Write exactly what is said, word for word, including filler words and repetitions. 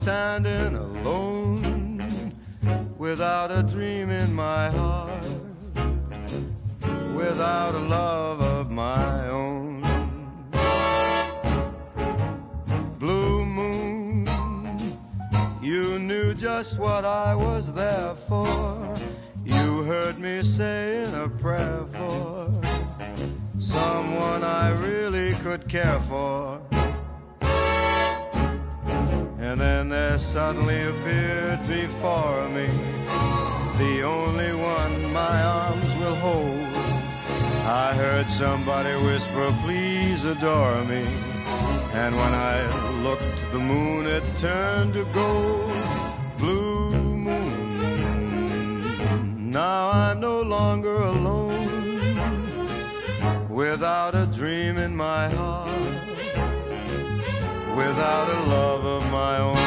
standing alone, without a dream in my heart, without a love of my own. Blue moon, you knew just what I was there for. You heard me saying a prayer for someone I really could care for. And then there suddenly appeared before me the only one my arms will hold. I heard somebody whisper, please adore me. And when I looked, the moon had turned to gold. Blue moon, now I'm no longer alone, without a dream in my heart, without a love of my own.